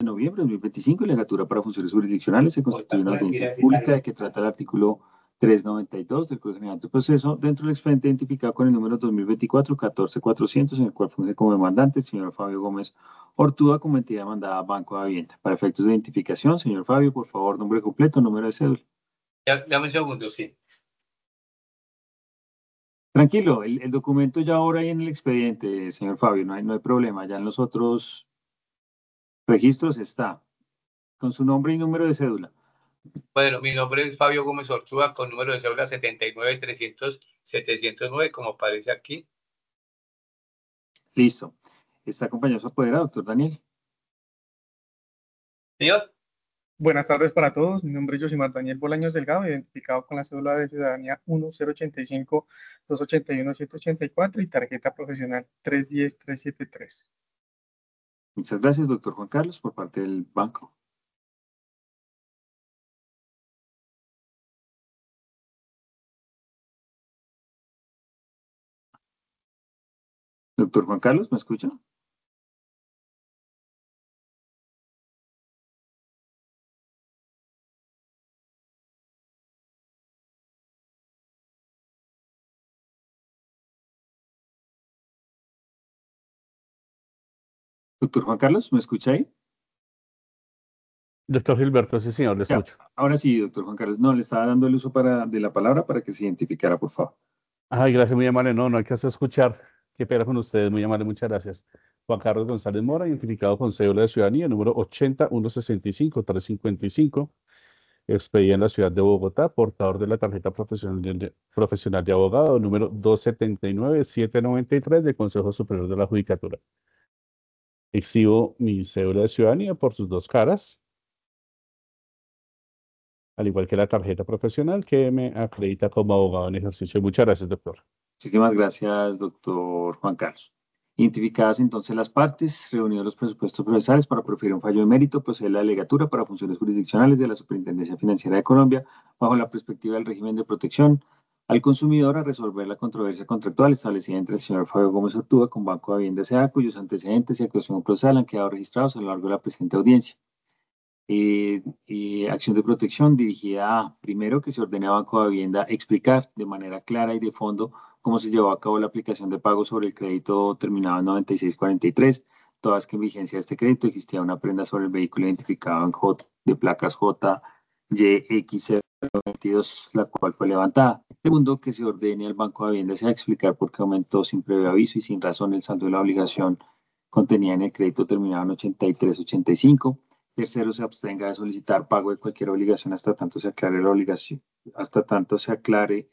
de noviembre de 2025, legatura para funciones jurisdiccionales, se constituye una audiencia pública de que trata el artículo 392 del Código General del Proceso, dentro del expediente identificado con el número 2024-14400, en el cual funge como demandante el señor Fabio Gómez Ortúa como entidad demandada Banco de Vivienda. Para efectos de identificación, señor Fabio, por favor, nombre completo, número de cédula. Dame un segundo, sí. Tranquilo, el documento ya ahora hay en el expediente, señor Fabio, no hay problema, ya en los otros registros está, con su nombre y número de cédula. Bueno, mi nombre es Fabio Gómez Ortúa, con número de cédula 79-300-709, como aparece aquí. Listo. Está acompañado su apoderado, doctor Daniel. Señor, Buenas tardes para todos. Mi nombre es Josimar Daniel Bolaños Delgado, identificado con la cédula de ciudadanía 1085-281-784 y tarjeta profesional 310-373. Muchas gracias, doctor Juan Carlos, por parte del banco. Doctor Juan Carlos, ¿me escucha? Doctor Juan Carlos, ¿me escucha ahí? Doctor Gilberto, sí, señor, le Ya, escucho. ahora sí, doctor Juan Carlos. No, le estaba dando el uso de la palabra para que se identificara, por favor. Ay, gracias, muy amable. No hay que hacer escuchar. Qué pena con ustedes, muy amable, muchas gracias. Juan Carlos González Mora, identificado con cédula de ciudadanía, número 80-165-355, expedida en la ciudad de Bogotá, portador de la tarjeta profesional de abogado, número 279-793 del Consejo Superior de la Judicatura. Exhibo mi cédula de ciudadanía por sus dos caras, al igual que la tarjeta profesional que me acredita como abogado en ejercicio. Muchas gracias, doctor. Muchísimas gracias, doctor Juan Carlos. Identificadas entonces las partes, reunidos los presupuestos procesales para proferir un fallo de mérito, procede la delegatura para funciones jurisdiccionales de la Superintendencia Financiera de Colombia, bajo la perspectiva del régimen de protección al consumidor, a resolver la controversia contractual establecida entre el señor Fabio Gómez Ortúa con Banco de Vivienda S.A., cuyos antecedentes y actuación procesal han quedado registrados a lo largo de la presente audiencia. Acción de protección dirigida a, primero, que se ordene a Banco de Vivienda explicar de manera clara y de fondo cómo se llevó a cabo la aplicación de pago sobre el crédito terminado en 9643, todas que en vigencia de este crédito existía una prenda sobre el vehículo identificado en J, de placas JYX022, la cual fue levantada. Segundo, que se ordene al Banco de Vivienda a explicar por qué aumentó sin previo aviso y sin razón el saldo de la obligación contenida en el crédito terminado en 8385. Tercero, se abstenga de solicitar pago de cualquier obligación hasta tanto se aclare la obligación, hasta tanto se aclare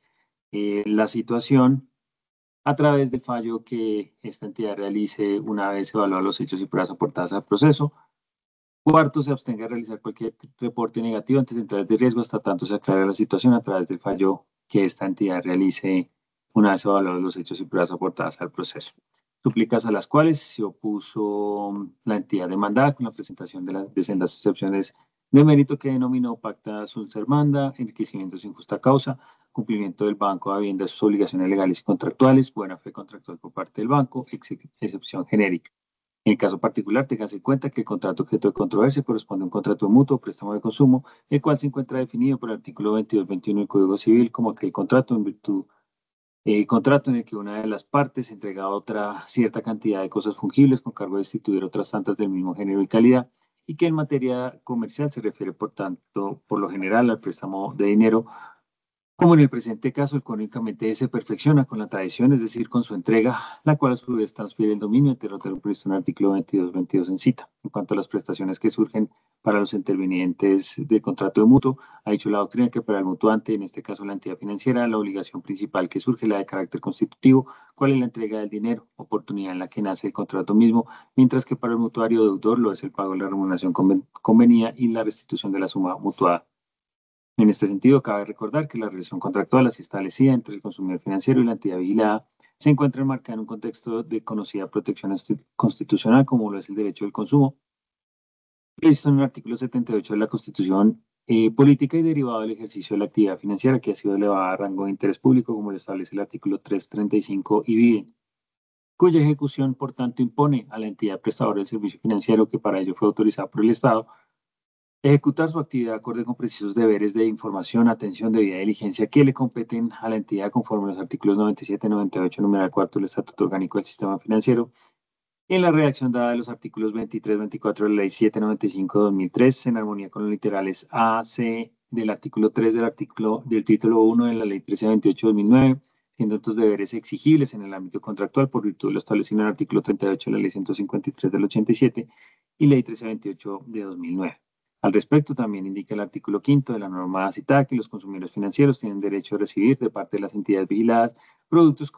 la situación a través del fallo que esta entidad realice una vez evaluados los hechos y pruebas aportadas al proceso. Cuarto, se abstenga de realizar cualquier reporte negativo ante centrales de riesgo hasta tanto se aclare la situación a través del fallo que esta entidad realice una vez evaluados los hechos y pruebas aportadas al proceso. Súplicas a las cuales se opuso la entidad demandada con la presentación de las sendas excepciones de mérito que denominó pacta sunt servanda, enriquecimiento sin justa causa, cumplimiento del banco de vivienda de sus obligaciones legales y contractuales, buena fe contractual por parte del banco, excepción genérica. En el caso particular, tengas en cuenta que el contrato objeto de controversia corresponde a un contrato mutuo o préstamo de consumo, el cual se encuentra definido por el artículo 22-21 del Código Civil como aquel contrato en virtud contrato en el que una de las partes entrega a otra cierta cantidad de cosas fungibles con cargo de destituir otras tantas del mismo género y calidad, y que en materia comercial se refiere, por tanto, por lo general al préstamo de dinero, como en el presente caso, económicamente se perfecciona con la tradición, es decir, con su entrega, la cual a su vez transfiere el dominio del territorio previsto en el artículo 22 en cita. En cuanto a las prestaciones que surgen para los intervinientes del contrato de mutuo, ha dicho la doctrina que para el mutuante, en este caso la entidad financiera, la obligación principal que surge es la de carácter constitutivo, cuál es la entrega del dinero, oportunidad en la que nace el contrato mismo, mientras que para el mutuario deudor lo es el pago de la remuneración convenida y la restitución de la suma mutuada. En este sentido, cabe recordar que la relación contractual así establecida entre el consumidor financiero y la entidad vigilada se encuentra enmarcada en un contexto de conocida protección constitucional como lo es el derecho del consumo, previsto en el artículo 78 de la Constitución política y derivado del ejercicio de la actividad financiera que ha sido elevada a rango de interés público como lo establece el artículo 335 y vide. cuya ejecución, por tanto, impone a la entidad prestadora del servicio financiero, que para ello fue autorizada por el Estado, ejecutar su actividad acorde con precisos deberes de información, atención, debida diligencia que le competen a la entidad conforme a los artículos 97 y 98, numeral cuarto del Estatuto Orgánico del Sistema Financiero, en la redacción dada de los artículos 23 y 24 de la Ley 795/2003, en armonía con los literales A, C del artículo 3 del título 1 de la Ley 1328/2009, siendo estos deberes exigibles en el ámbito contractual por virtud de lo establecido en el artículo 38 de la Ley 153 del 87 y Ley 1328 de 2009. Al respecto, también indica el artículo 5 de la norma citada que los consumidores financieros tienen derecho a recibir de parte de las entidades vigiladas productos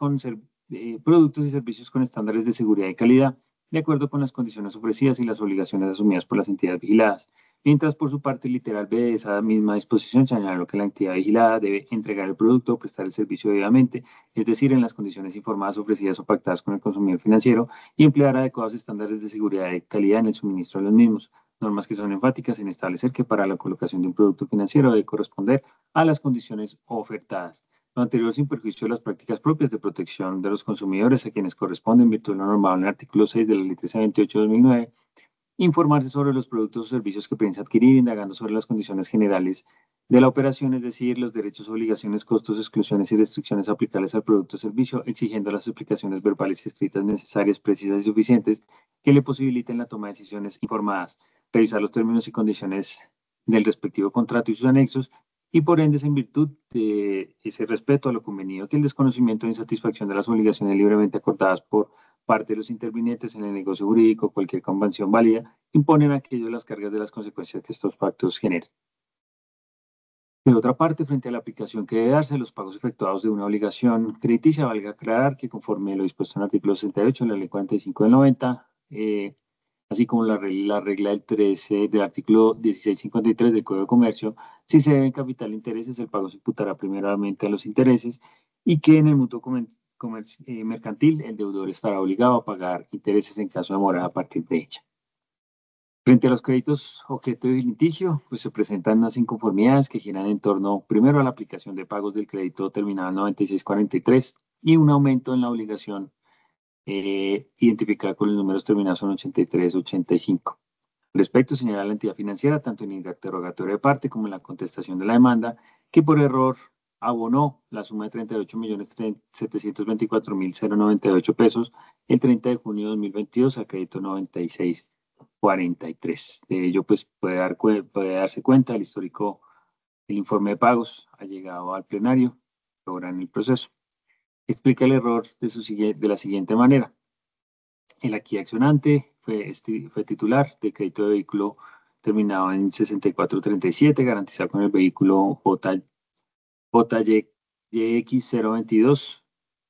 y servicios con estándares de seguridad y calidad, de acuerdo con las condiciones ofrecidas y las obligaciones asumidas por las entidades vigiladas. Mientras, por su parte, literal B de esa misma disposición señaló que la entidad vigilada debe entregar el producto o prestar el servicio debidamente, es decir, en las condiciones informadas, ofrecidas o pactadas con el consumidor financiero, y emplear adecuados estándares de seguridad y calidad en el suministro de los mismos. Normas que son enfáticas en establecer que para la colocación de un producto financiero debe corresponder a las condiciones ofertadas. Lo anterior sin perjuicio de las prácticas propias de protección de los consumidores a quienes corresponde en virtud de lo normado en el artículo 6 de la Ley 1328/2009, informarse sobre los productos o servicios que piensa adquirir, indagando sobre las condiciones generales de la operación, es decir, los derechos, obligaciones, costos, exclusiones y restricciones aplicables al producto o servicio, exigiendo las explicaciones verbales y escritas necesarias, precisas y suficientes que le posibiliten la toma de decisiones informadas, revisar los términos y condiciones del respectivo contrato y sus anexos, y por ende es en virtud de ese respeto a lo convenido que el desconocimiento o insatisfacción de las obligaciones libremente acordadas por parte de los intervinientes en el negocio jurídico, cualquier convención válida, imponen a aquellos las cargas de las consecuencias que estos pactos generen. De otra parte, frente a la aplicación que debe darse, los pagos efectuados de una obligación crediticia, valga aclarar que conforme lo dispuesto en el artículo 68 de la Ley 45 del 90, así como la regla del 13 del artículo 1653 del Código de Comercio, si se deben capital intereses, el pago se imputará primeramente a los intereses y que en el mutuo mercantil el deudor estará obligado a pagar intereses en caso de mora a partir de ella. Frente a los créditos objeto de litigio, pues se presentan unas inconformidades que giran en torno, primero, a la aplicación de pagos del crédito terminado en 9643 y un aumento en la obligación identificada con los números terminados en 8385. Al respecto, señala la entidad financiera, tanto en el interrogatorio de parte como en la contestación de la demanda, que por error abonó la suma de 38.724.098 pesos el 30 de junio de 2022 al crédito 9643. De ello, pues puede darse cuenta el histórico, el informe de pagos ha llegado al plenario, ahora en el proceso. Explica el error de la siguiente manera. El aquí accionante fue titular del crédito de vehículo terminado en 6437, garantizado con el vehículo JYX022,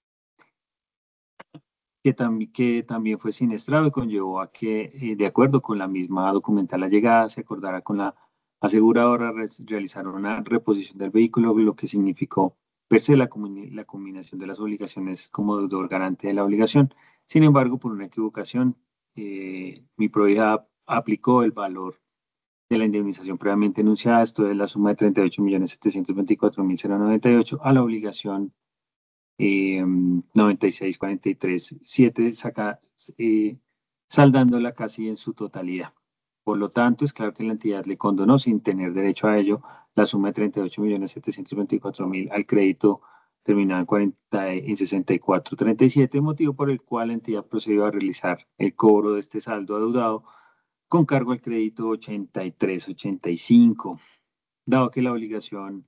que también fue siniestrado y conllevó a que, de acuerdo con la misma documental allegada, se acordara con la aseguradora realizar una reposición del vehículo, lo que significó per se la combinación de las obligaciones como deudor garante de la obligación. Sin embargo, por una equivocación, mi propiedad aplicó el valor de la indemnización previamente enunciada, esto es la suma de 38.724.098 a la obligación 96.43.7, saldándola casi en su totalidad. Por lo tanto, es claro que la entidad le condonó sin tener derecho a ello la suma de 38.724.000 al crédito terminado en 6437, motivo por el cual la entidad procedió a realizar el cobro de este saldo adeudado con cargo al crédito 8385, dado que la obligación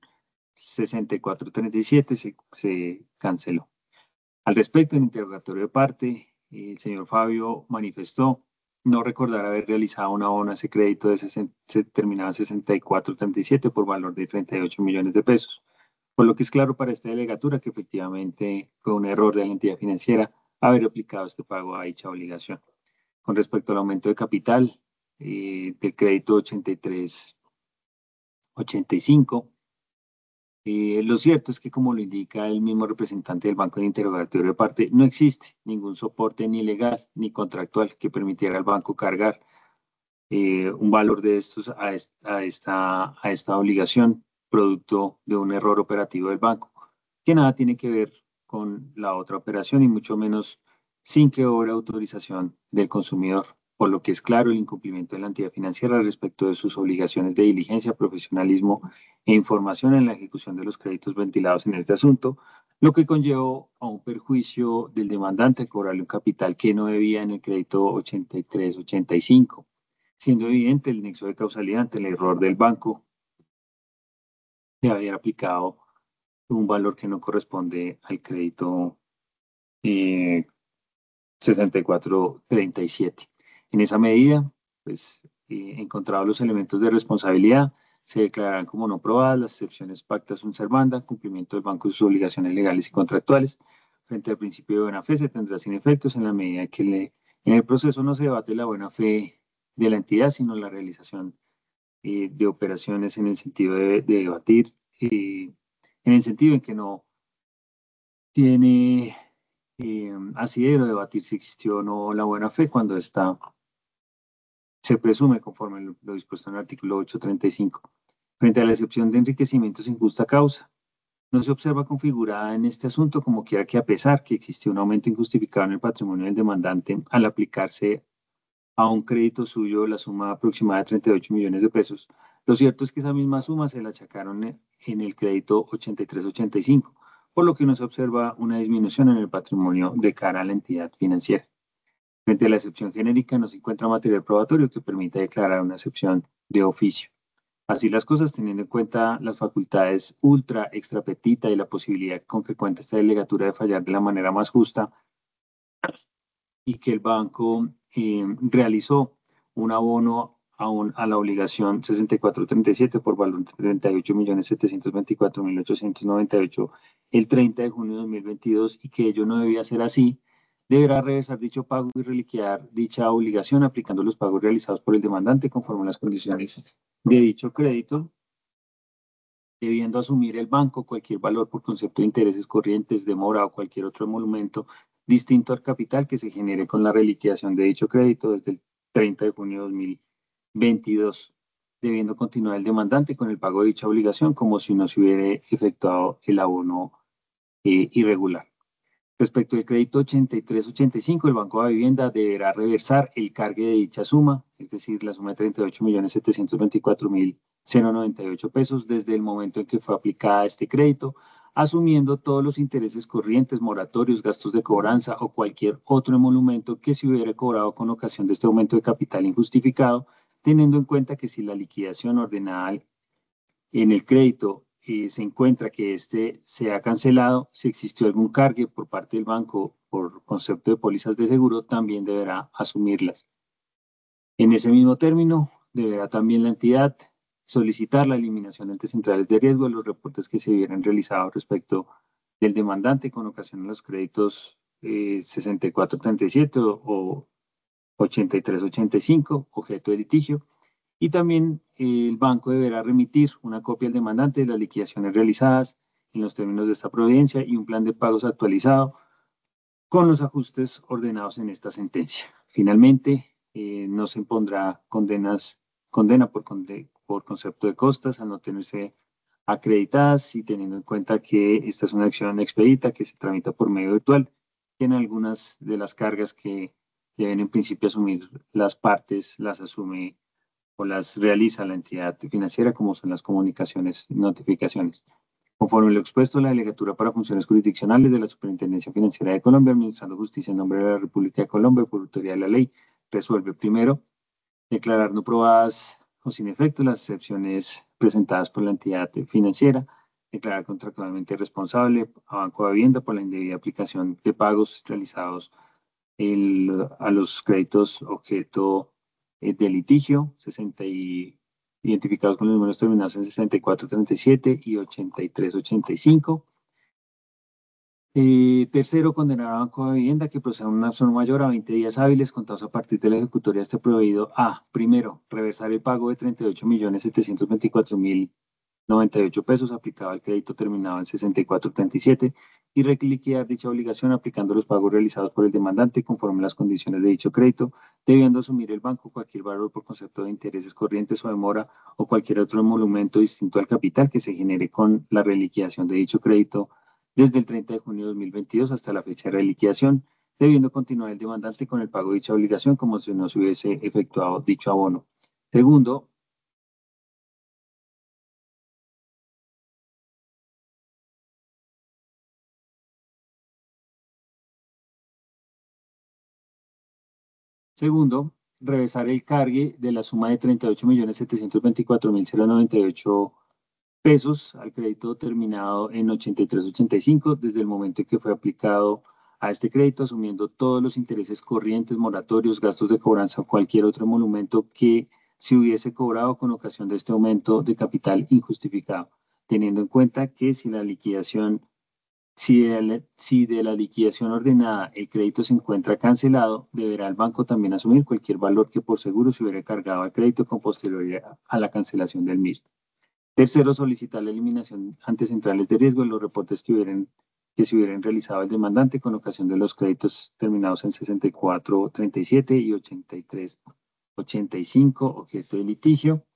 6437 se canceló. Al respecto, en interrogatorio de parte, el señor Fabio manifestó no recordar haber realizado un abono a ese crédito terminado en 6437 por valor de 38 millones de pesos, por lo que es claro para esta delegatura que efectivamente fue un error de la entidad financiera haber aplicado este pago a dicha obligación. Con respecto al aumento de capital del crédito 8385, lo cierto es que, como lo indica el mismo representante del Banco de Interrogatorio de Parte, no existe ningún soporte ni legal ni contractual que permitiera al banco cargar un valor de estos a esta obligación, producto de un error operativo del banco, que nada tiene que ver con la otra operación y mucho menos sin que hubiera autorización del consumidor, por lo que es claro el incumplimiento de la entidad financiera respecto de sus obligaciones de diligencia, profesionalismo e información en la ejecución de los créditos ventilados en este asunto, lo que conllevó a un perjuicio del demandante a cobrarle un capital que no debía en el crédito 83-85, siendo evidente el nexo de causalidad ante el error del banco de haber aplicado un valor que no corresponde al crédito 6437. En esa medida, pues, encontrados los elementos de responsabilidad, se declararán como no probadas las excepciones pacta sunt servanda, cumplimiento del banco de sus obligaciones legales y contractuales. Frente al principio de buena fe se tendrá sin efectos en la medida que en el proceso no se debate la buena fe de la entidad, sino la realización de operaciones en el sentido de debatir, en el sentido en que no tiene asidero debatir si existió o no la buena fe cuando se presume conforme lo dispuesto en el artículo 835. Frente a la excepción de enriquecimiento sin justa causa, no se observa configurada en este asunto como quiera que a pesar que existió un aumento injustificado en el patrimonio del demandante al aplicarse a un crédito suyo la suma aproximada de 38 millones de pesos, lo cierto es que esa misma suma se la achacaron en el crédito 83-85, por lo que no se observa una disminución en el patrimonio de cara a la entidad financiera. Frente a la excepción genérica no se encuentra material probatorio que permita declarar una excepción de oficio. Así las cosas, teniendo en cuenta las facultades ultra, extra petita y la posibilidad con que cuenta esta delegatura de fallar de la manera más justa y que el banco realizó un abono a la obligación 6437 por valor de 38.724.898 el 30 de junio de 2022 y que ello no debía ser así, deberá reversar dicho pago y reliquidar dicha obligación aplicando los pagos realizados por el demandante conforme a las condiciones de dicho crédito, debiendo asumir el banco cualquier valor por concepto de intereses corrientes, demora o cualquier otro emolumento distinto al capital que se genere con la reliquidación de dicho crédito desde el 30 de junio de 2022, debiendo continuar el demandante con el pago de dicha obligación como si no se hubiera efectuado el abono irregular. Respecto al crédito 83-85, el Banco de Vivienda deberá reversar el cargue de dicha suma, es decir, la suma de 38.724.098 pesos desde el momento en que fue aplicada este crédito, asumiendo todos los intereses corrientes, moratorios, gastos de cobranza o cualquier otro emolumento que se hubiera cobrado con ocasión de este aumento de capital injustificado, teniendo en cuenta que si la liquidación ordenada en el crédito se encuentra que este se ha cancelado, si existió algún cargue por parte del banco por concepto de pólizas de seguro, también deberá asumirlas. En ese mismo término, deberá también la entidad solicitar la eliminación de entes centrales de riesgo de los reportes que se hubieran realizado respecto del demandante con ocasión de los créditos 6437 o 8385, objeto de litigio, y también el banco deberá remitir una copia al demandante de las liquidaciones realizadas en los términos de esta providencia y un plan de pagos actualizado con los ajustes ordenados en esta sentencia. Finalmente, no se impondrá condena por concepto de costas al no tenerse acreditadas y teniendo en cuenta que esta es una acción expedita que se tramita por medio virtual, que en algunas de las cargas que deben en principio asumir las partes las asume o las realiza la entidad financiera, como son las comunicaciones y notificaciones. Conforme lo expuesto, la Delegatura para Funciones Jurisdiccionales de la Superintendencia Financiera de Colombia, administrando justicia en nombre de la República de Colombia, por autoridad de la ley, resuelve primero declarar no probadas o sin efecto las excepciones presentadas por la entidad financiera, declarar contractualmente responsable a Banco de Vivienda por la indebida aplicación de pagos realizados a los créditos objeto de litigio, identificados con los números terminados en 6437 y 8385. Tercero, condenar a Banco de Vivienda que proceda a una acción mayor a 20 días hábiles contados a partir de la ejecutoria de este proveído a, primero, reversar el pago de 38.724.098 pesos aplicado al crédito terminado en 6437 y reliquidar dicha obligación aplicando los pagos realizados por el demandante conforme a las condiciones de dicho crédito, debiendo asumir el banco cualquier valor por concepto de intereses corrientes o demora o cualquier otro emolumento distinto al capital que se genere con la reliquidación de dicho crédito desde el 30 de junio de 2022 hasta la fecha de reliquidación, debiendo continuar el demandante con el pago de dicha obligación como si no se hubiese efectuado dicho abono. Segundo, revisar el cargue de la suma de 38.724.098 pesos al crédito terminado en 8385 desde el momento en que fue aplicado a este crédito, asumiendo todos los intereses corrientes, moratorios, gastos de cobranza o cualquier otro emolumento que se hubiese cobrado con ocasión de este aumento de capital injustificado, teniendo en cuenta que si de la liquidación ordenada el crédito se encuentra cancelado, deberá el banco también asumir cualquier valor que por seguro se hubiera cargado al crédito con posterioridad a la cancelación del mismo. Tercero, solicitar la eliminación ante centrales de riesgo de los reportes que se hubieran realizado el demandante con ocasión de los créditos terminados en 6437 y 8385, objeto de litigio.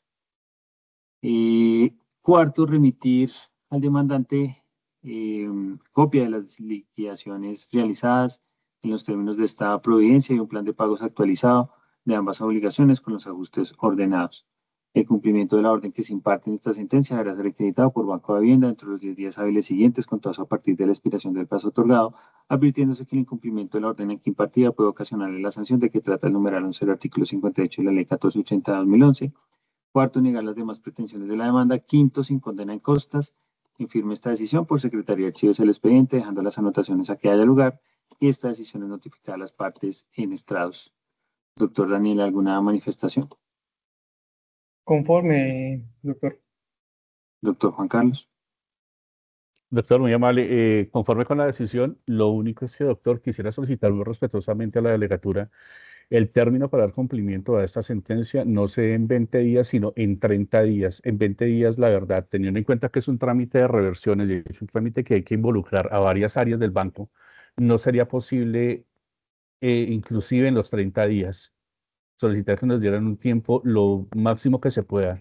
Cuarto, remitir al demandante copia de las liquidaciones realizadas en los términos de esta providencia y un plan de pagos actualizado de ambas obligaciones con los ajustes ordenados. El cumplimiento de la orden que se imparte en esta sentencia deberá ser acreditado por Banco de Hacienda dentro de los 10 días hábiles siguientes, contados a partir de la expiración del plazo otorgado, advirtiéndose que el incumplimiento de la orden aquí impartida puede ocasionarle la sanción de que trata el numeral 11 del artículo 58 de la Ley 1480 de 2011. Cuarto, negar las demás pretensiones de la demanda. Quinto, sin condena en costas, infirme esta decisión por Secretaría de Archivos del expediente, dejando las anotaciones a que haya lugar, y esta decisión es notificada a las partes en estrados. Doctor Daniel, ¿alguna manifestación? Conforme, doctor. Doctor Juan Carlos. Doctor, muy amable. Conforme con la decisión, lo único es que, doctor, quisiera solicitar muy respetuosamente a la delegatura el término para dar cumplimiento a esta sentencia, no sé en 20 días, sino en 30 días. En 20 días, la verdad, teniendo en cuenta que es un trámite de reversiones y es un trámite que hay que involucrar a varias áreas del banco, no sería posible, inclusive en los 30 días, solicitar que nos dieran un tiempo lo máximo que se pueda.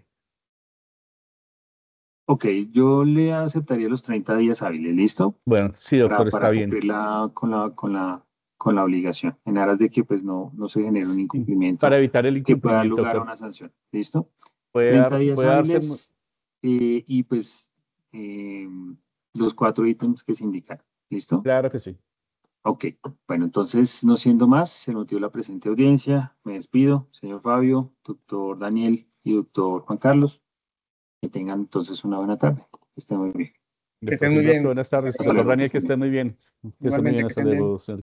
Ok, yo le aceptaría los 30 días hábiles, ¿listo? Bueno, sí, doctor, está Para bien. cumplir con la obligación, en aras de que pues no se genere un Sí, incumplimiento para evitar el que pueda dar incumplimiento, lugar a doctor. una sanción, ¿listo? 30 días Puede darse. hábiles y pues eh, los 4 ítems que se indican, ¿listo? Claro que sí. Ok, bueno, entonces, no siendo más, el motivo de la presente audiencia, me despido, señor Fabio, doctor Daniel y doctor Juan Carlos, que tengan entonces una buena tarde, que estén muy bien. Que Doctor estén muy Gilberto, bien. buenas Que se tardes. Hasta cuiden. Doctor luego, que Daniel, que estén esté bien. muy bien. Que esté muy bien. Igualmente, que Hasta estén bien. luego, señor.